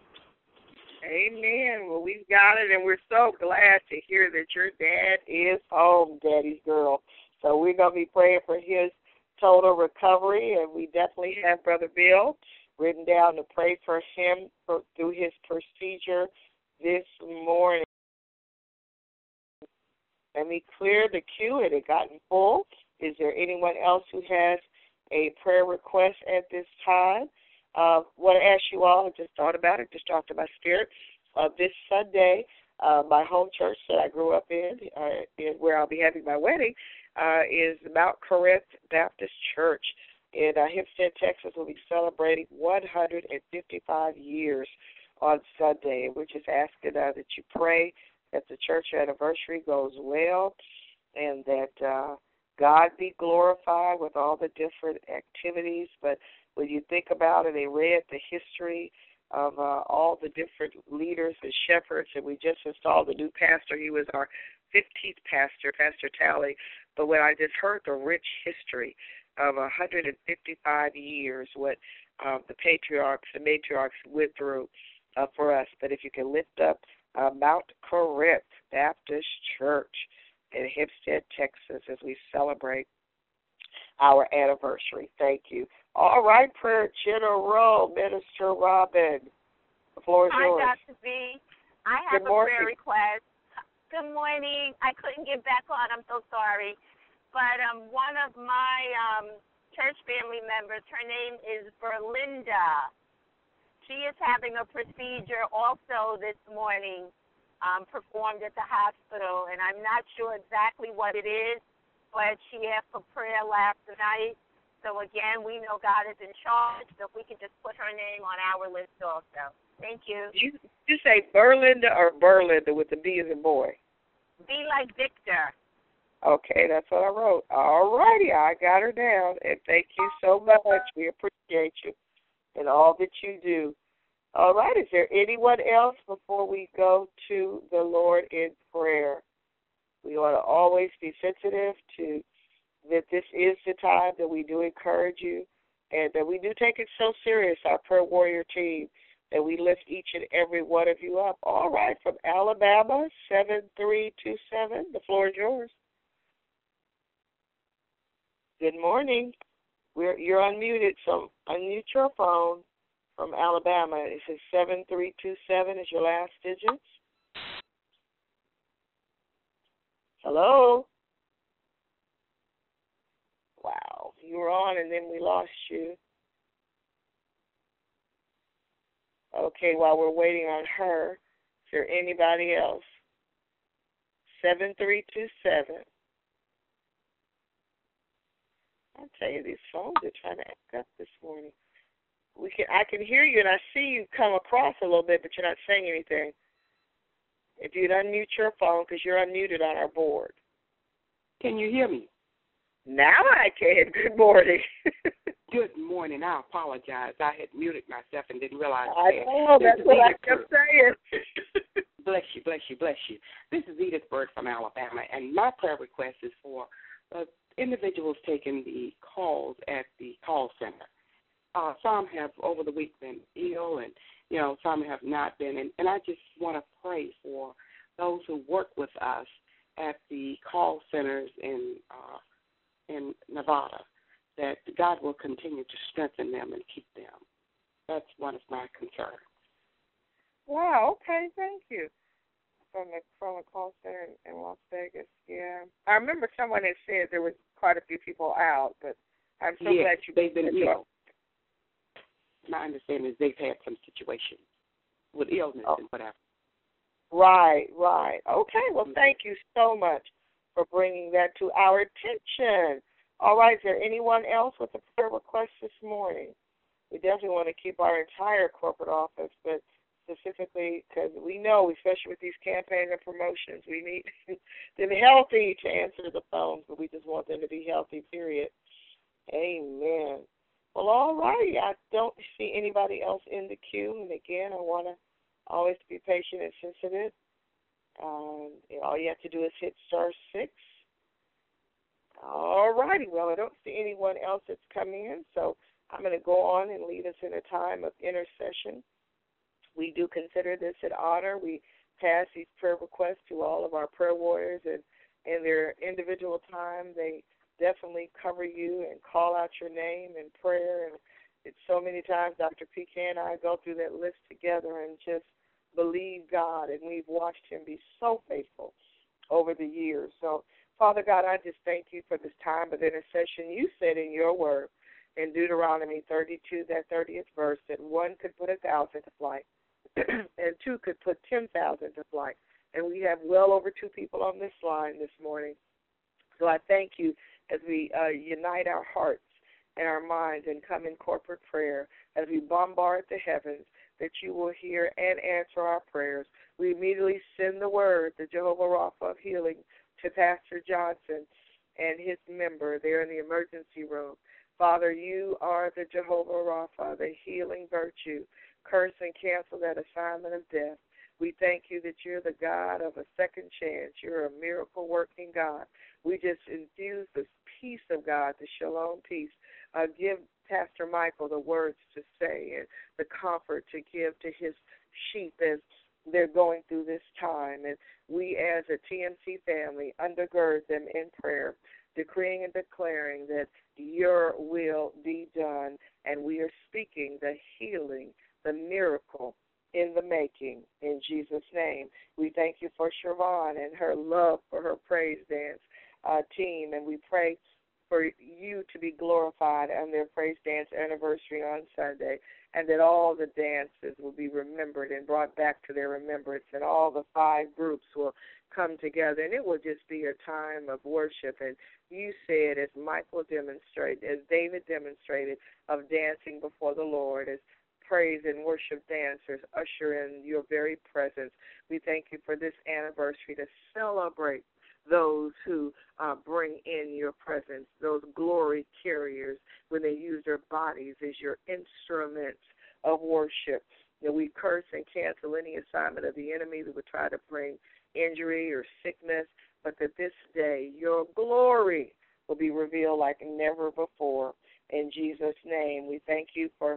Amen. Well, we've got it, and we're so glad to hear that your dad is home, Daddy's girl. So we're going to be praying for his total recovery, and we definitely have Brother Bill written down to pray for him for, through his procedure this morning. Let me clear the queue. It had gotten full. Is there anyone else who has a prayer request at this time? I uh, want to ask you all, I just thought about it, just talked to my spirit. Uh, this Sunday, uh, my home church that I grew up in, uh, in where I'll be having my wedding, uh, is Mount Corinth Baptist Church in uh, Hempstead, Texas. We'll be celebrating one hundred fifty-five years on Sunday. We're just asking uh, that you pray that the church anniversary goes well and that uh, God be glorified with all the different activities. But when you think about it, they read the history of uh, all the different leaders and shepherds, and we just installed a new pastor. He was our fifteenth pastor, Pastor Talley. But when I just heard the rich history of one hundred fifty-five years, what um, the patriarchs and matriarchs went through uh, for us. But if you can lift up uh, Mount Corinth Baptist Church in Hempstead, Texas, as we celebrate our anniversary. Thank you. All right, Prayer General, Minister Robin. The floor is Hi, yours. Hi, Doctor V. I have Good a morning. prayer request. Good morning. I couldn't get back on. I'm so sorry. But um, one of my um, church family members, her name is Berlinda. She is having a procedure also this morning um, performed at the hospital, and I'm not sure exactly what it is, but she asked for prayer last night. So, again, we know God is in charge, so if we could just put her name on our list also. Thank you. You, you say Berlinda or Berlinda with the B as in boy? Be like Victor. Okay, that's what I wrote. All righty, I got her down, and thank you so much. We appreciate you and all that you do. All right, is there anyone else before we go to the Lord in prayer? We want to always be sensitive to that this is the time that we do encourage you and that we do take it so serious, our prayer warrior team, that we lift each and every one of you up. All right, from Alabama, seven three two seven, the floor is yours. Good morning. We're, you're unmuted, so unmute your phone from Alabama. It says seven three two seven is your last digits. Hello? Wow, you were on and then we lost you. Okay, while we're waiting on her, is there anybody else? seven three two seven. I'll tell you, these phones are trying to act up this morning. We can, I can hear you and I see you come across a little bit, but you're not saying anything. If you'd unmute your phone, because you're unmuted on our board. Can you hear me? Now I can. Good morning. Good morning. I apologize. I had muted myself and didn't realize. I know. That's what I kept saying. Bless you, bless you, bless you. This is Edith Bird from Alabama, and my prayer request is for uh, individuals taking the calls at the call center. Uh, some have over the week been ill, and, you know, some have not been. And, and I just want to pray for those who work with us at the call centers in uh, in Nevada, that God will continue to strengthen them and keep them. That's one of my concerns. Wow, okay, thank you. From the from the call center in, in Las Vegas, yeah. I remember someone had said there was quite a few people out, but I'm so yes, glad you they've been ill. Up. My understanding is they've had some situations with illness oh. and whatever. Right, right. Okay, well, thank you so much for bringing that to our attention. All right, is there anyone else with a prayer request this morning? We definitely want to keep our entire corporate office, but specifically because we know, especially with these campaigns and promotions, we need them healthy to answer the phones, but we just want them to be healthy, period. Amen. Well, all righty. I don't see anybody else in the queue, and again, I want to always be patient and sensitive. Um, all you have to do is hit star six. All righty. Well, I don't see anyone else that's coming in, so I'm going to go on and lead us in a time of intercession. We do consider this an honor. We pass these prayer requests to all of our prayer warriors, and in their individual time, they definitely cover you and call out your name in prayer. And it's so many times Doctor P K and I go through that list together and just believe God, and we've watched him be so faithful over the years. So, Father God, I just thank you for this time of intercession. You said in your word in Deuteronomy thirty-two, that thirtieth verse, that one could put a thousand to flight and two could put ten thousand to flight. And we have well over two people on this line this morning. So I thank you as we uh, unite our hearts and our minds and come in corporate prayer, as we bombard the heavens, that you will hear and answer our prayers. We immediately send the word, the Jehovah Rapha of healing, to Pastor Johnson and his member there in the emergency room. Father, you are the Jehovah Rapha, the healing virtue. Curse and cancel that assignment of death. We thank you that you're the God of a second chance. You're a miracle-working God. We just infuse the peace of God, the shalom peace. Uh, give Pastor Michael the words to say and the comfort to give to his sheep as they're going through this time. And we as a T M C family undergird them in prayer, decreeing and declaring that your will be done. And we are speaking the healing, the miracle in the making, in Jesus' name. We thank you for Siobhan and her love for her praise dance uh, team, and we pray for you to be glorified on their praise dance anniversary on Sunday, and that all the dances will be remembered and brought back to their remembrance, and all the five groups will come together, and it will just be a time of worship. And you said, as Michael demonstrated, as David demonstrated, of dancing before the Lord, as praise and worship dancers usher in your very presence. We thank you for this anniversary to celebrate those who uh, bring in your presence, those glory carriers, when they use their bodies as your instruments of worship. That we curse and cancel any assignment of the enemy that would try to bring injury or sickness, but that this day your glory will be revealed like never before. In Jesus' name, we thank you for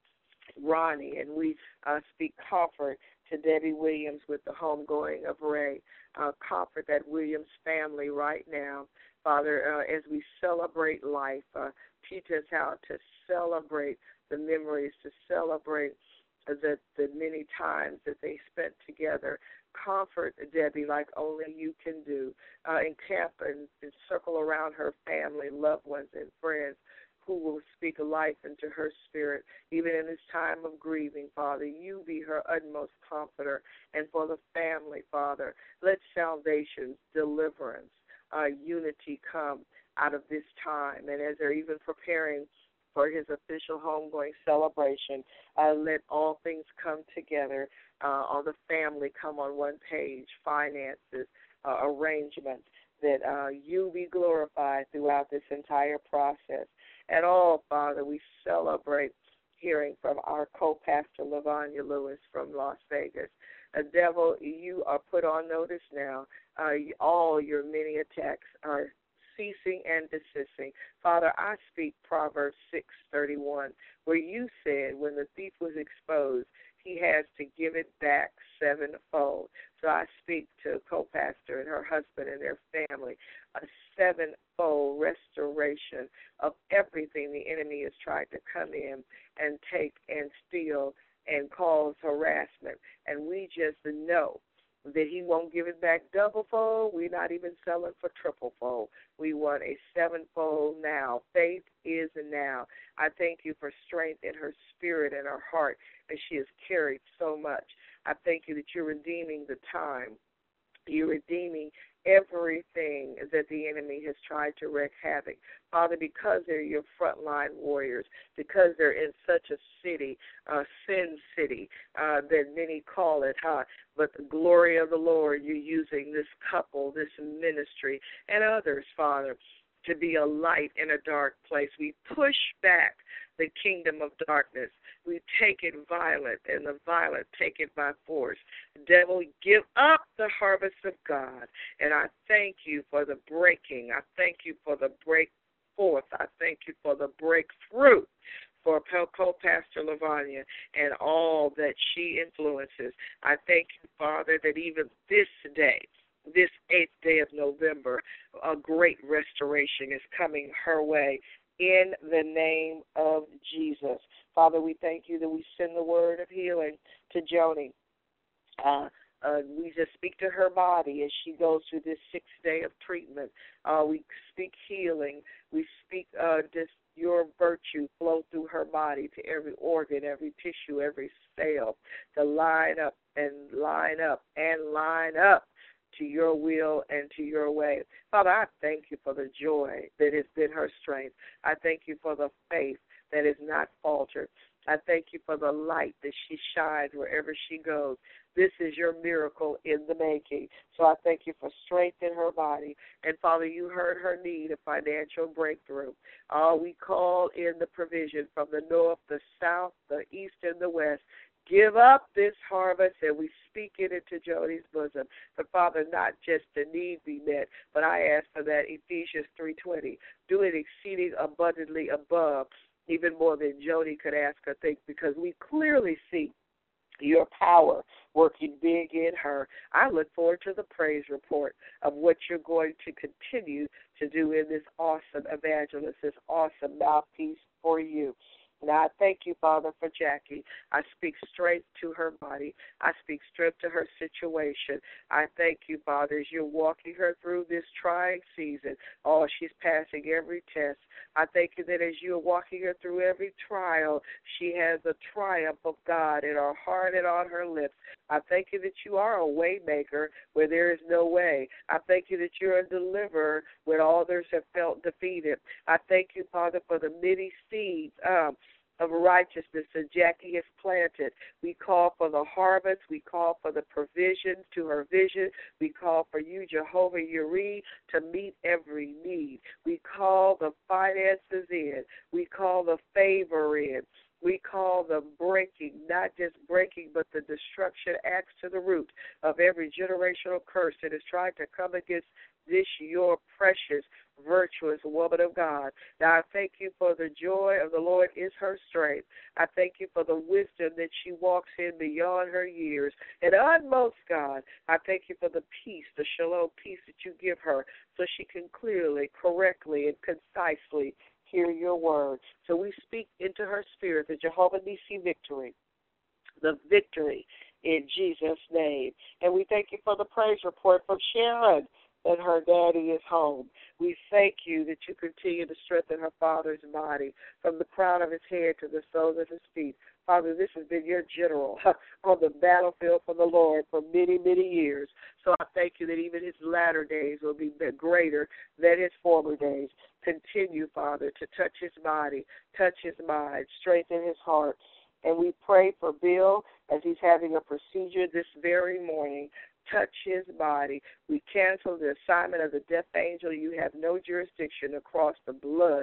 Ronnie, and we uh, speak comfort to Debbie Williams with the homegoing of Ray. Uh, comfort that Williams family right now. Father, uh, as we celebrate life, uh, teach us how to celebrate the memories, to celebrate the, the many times that they spent together. Comfort Debbie like only you can do. Uh, encamp and, and circle around her family, loved ones, and friends who will speak life into her spirit, even in this time of grieving, Father. You be her utmost comforter. And for the family, Father, let salvation, deliverance, uh, unity come out of this time. And as they're even preparing for his official homegoing celebration, uh, let all things come together. Uh, all the family come on one page, finances, uh, arrangements, that uh, you be glorified throughout this entire process. And all, Father, we celebrate hearing from our co-pastor, Lavanya Lewis from Las Vegas. Uh, devil, you are put on notice now. Uh, all your many attacks are ceasing and desisting. Father, I speak Proverbs six thirty-one, where you said when the thief was exposed, he has to give it back sevenfold. So I speak to co-pastor and her husband and their family, a sevenfold restoration of everything the enemy has tried to come in and take and steal and cause harassment. And we just know that he won't give it back double fold. We're not even selling for triple fold. We want a sevenfold now. Faith is now. I thank you for strength in her spirit and her heart as she has carried so much. I thank you that you're redeeming the time. You're redeeming everything that the enemy has tried to wreak havoc. Father, because they're your frontline warriors, because they're in such a city, uh, sin city, uh, that many call it, huh? But the glory of the Lord, you're using this couple, this ministry, and others, Father, to be a light in a dark place. We push back the kingdom of darkness. We take it violent, and the violent take it by force. Devil, give up the harvest of God. And I thank you for the breaking. I thank you for the break forth. I thank you for the breakthrough for co-pastor Lavanya and all that she influences. I thank you, Father, that even this day, this eighth day of November, a great restoration is coming her way in the name of Jesus. Father, we thank you that we send the word of healing to Joni. Uh, uh, we just speak to her body as she goes through this sixth day of treatment. Uh, we speak healing. We speak uh, just your virtue flow through her body to every organ, every tissue, every cell to line up and line up and line up to your will and to your way. Father, I thank you for the joy that has been her strength. I thank you for the faith that is not faltered. I thank you for the light that she shines wherever she goes. This is your miracle in the making. So I thank you for strength in her body. And, Father, you heard her need a financial breakthrough. Uh, we call in the provision from the north, the south, the east, and the west. Give up this harvest, and we speak it into Joni's bosom. But, Father, not just the need be met, but I ask for that Ephesians three twenty. Do it exceeding abundantly above, even more than Joni could ask or think, because we clearly see your power working big in her. I look forward to the praise report of what you're going to continue to do in this awesome evangelist, this awesome mouthpiece for you. Now, I thank you, Father, for Jackie. I speak strength to her body. I speak strength to her situation. I thank you, Father, as you're walking her through this trying season. Oh, she's passing every test. I thank you that as you're walking her through every trial, she has the triumph of God in her heart and on her lips. I thank you that you are a way maker where there is no way. I thank you that you're a deliverer when others have felt defeated. I thank you, Father, for the many seeds um, of righteousness that Jackie has planted. We call for the harvest. We call for the provision to her vision. We call for you, Jehovah Yireh, to meet every need. We call the finances in. We call the favor in. We call the breaking, not just breaking, but the destruction axe to the root of every generational curse that is trying to come against this, your precious, virtuous woman of God. Now, I thank you for the joy of the Lord is her strength. I thank you for the wisdom that she walks in beyond her years. And utmost, God, I thank you for the peace, the shalom peace that you give her so she can clearly, correctly, and concisely hear your word. So we speak into her spirit the Jehovah Nissi victory, the victory in Jesus' name. And we thank you for the praise report from Sharon that her daddy is home. We thank you that you continue to strengthen her father's body from the crown of his head to the soles of his feet. Father, this has been your general on the battlefield for the Lord for many, many years. So I thank you that even his latter days will be greater than his former days. Continue, Father, to touch his body, touch his mind, strengthen his heart. And we pray for Bill as he's having a procedure this very morning. Touch his body. We cancel the assignment of the death angel. You have no jurisdiction across the blood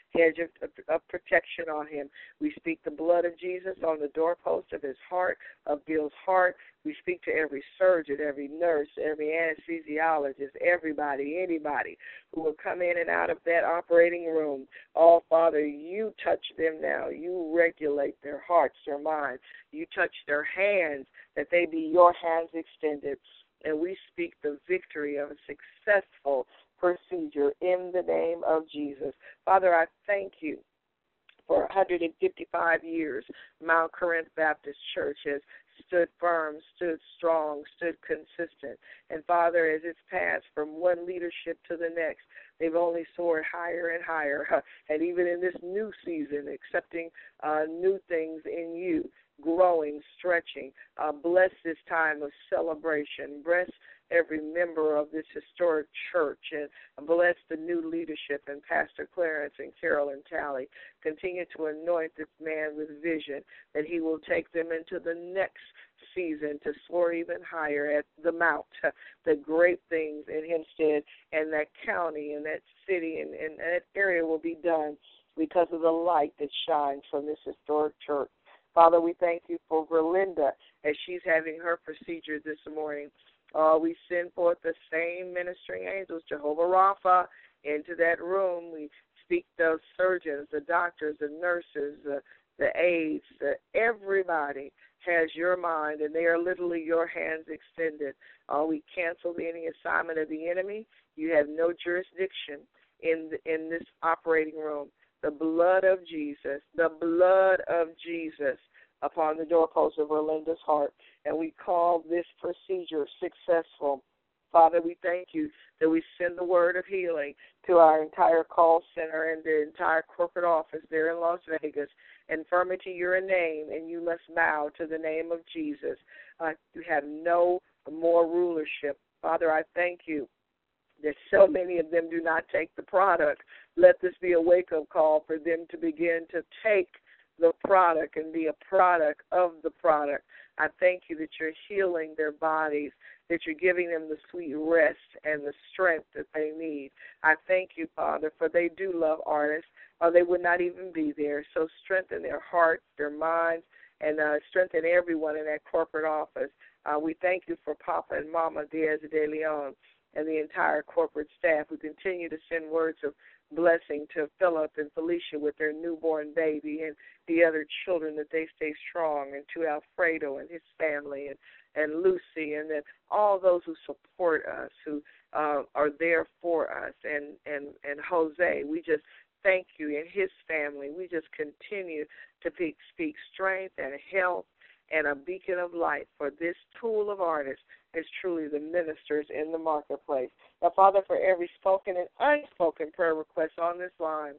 hedge of, of protection on him. We speak the blood of Jesus on the doorpost of his heart, of Bill's heart. We speak to every surgeon, every nurse, every anesthesiologist, everybody, anybody who will come in and out of that operating room. Oh, Father, you touch them now. You regulate their hearts, their minds. You touch their hands, that they be your hands extended. And we speak the victory of a successful procedure in the name of Jesus. Father, I thank you. For one hundred fifty-five years, Mount Corinth Baptist Church has stood firm, stood strong, stood consistent. And, Father, as it's passed from one leadership to the next, they've only soared higher and higher. And even in this new season, accepting uh, new things in you, growing, stretching. Uh, bless this time of celebration. Bless every member of this historic church, and bless the new leadership and Pastor Clarence and Carolyn Talley. Continue to anoint this man with vision, that he will take them into the next season to soar even higher at the mount, the great things in Hempstead and that county and that city and, and that area will be done because of the light that shines from this historic church. Father, we thank you for Verlinda as she's having her procedure this morning. Uh, we send forth the same ministering angels, Jehovah Rapha, into that room. We speak those surgeons, the doctors, the nurses, the, the aides, the, everybody has your mind, and they are literally your hands extended. Uh, we cancel any assignment of the enemy. You have no jurisdiction in the, in this operating room. The blood of Jesus, the blood of Jesus upon the doorpost of Verlinda's heart, and we call this procedure successful. Father, we thank you that we send the word of healing to our entire call center and the entire corporate office there in Las Vegas. Infirmity, you're a name, and you must bow to the name of Jesus. Uh, you have no more rulership. Father, I thank you that so many of them do not take the product. Let this be a wake-up call for them to begin to take the product and be a product of the product. I thank you that you're healing their bodies, that you're giving them the sweet rest and the strength that they need. I thank you, Father, for they do love artists, or they would not even be there. So strengthen their hearts, their minds, and uh, strengthen everyone in that corporate office. Uh, we thank you for Papa and Mama Diaz de Leon and the entire corporate staff who continue to send words of blessing to Philip and Felicia with their newborn baby and the other children, that they stay strong, and to Alfredo and his family and, and Lucy, and then all those who support us, who uh, are there for us, and, and, and Jose. We just thank you, and his family. We just continue to speak, speak strength and health and a beacon of light, for this tool of artists is truly the ministers in the marketplace. Now, Father, for every spoken and unspoken prayer request on this line,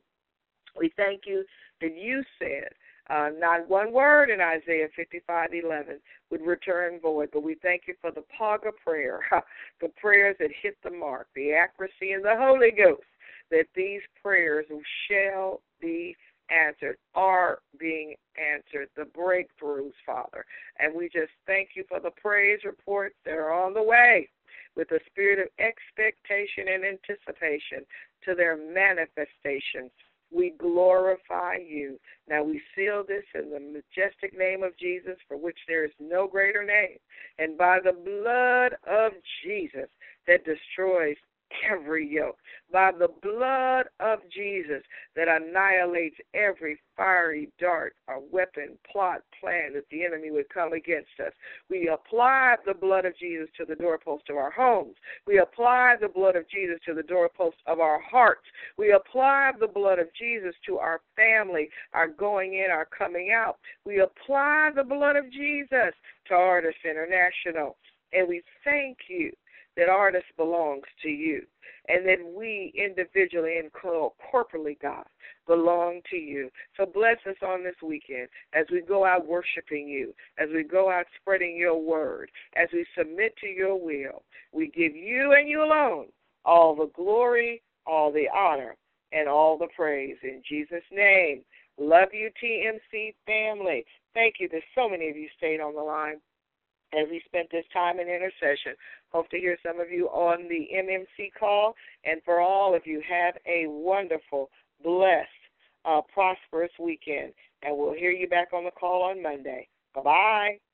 we thank you that you said uh, not one word in Isaiah fifty-five eleven would return void, but we thank you for the P A G A prayer, the prayers that hit the mark, the accuracy in the Holy Ghost, that these prayers shall be answered, are being answered, the breakthroughs, Father. And we just thank you for the praise reports that are on the way with a spirit of expectation and anticipation to their manifestation. We glorify you. Now we seal this in the majestic name of Jesus, for which there is no greater name, and by the blood of Jesus that destroys every yoke, by the blood of Jesus that annihilates every fiery dart or weapon, plot, plan that the enemy would come against us. We apply the blood of Jesus to the doorpost of our homes. We apply the blood of Jesus to the doorpost of our hearts. We apply the blood of Jesus to our family, our going in, our coming out. We apply the blood of Jesus to Artists International, and we thank you that artists belongs to you, and that we individually and corporately, God, belong to you. So bless us on this weekend as we go out worshiping you, as we go out spreading your word, as we submit to your will. We give you and you alone all the glory, all the honor, and all the praise. In Jesus' name, love you, T M C family. Thank you that so many of you stayed on the line as we spent this time in intercession. Hope to hear some of you on the M M C call. And for all of you, have a wonderful, blessed uh, prosperous weekend. And we'll hear you back on the call on Monday. Bye-bye.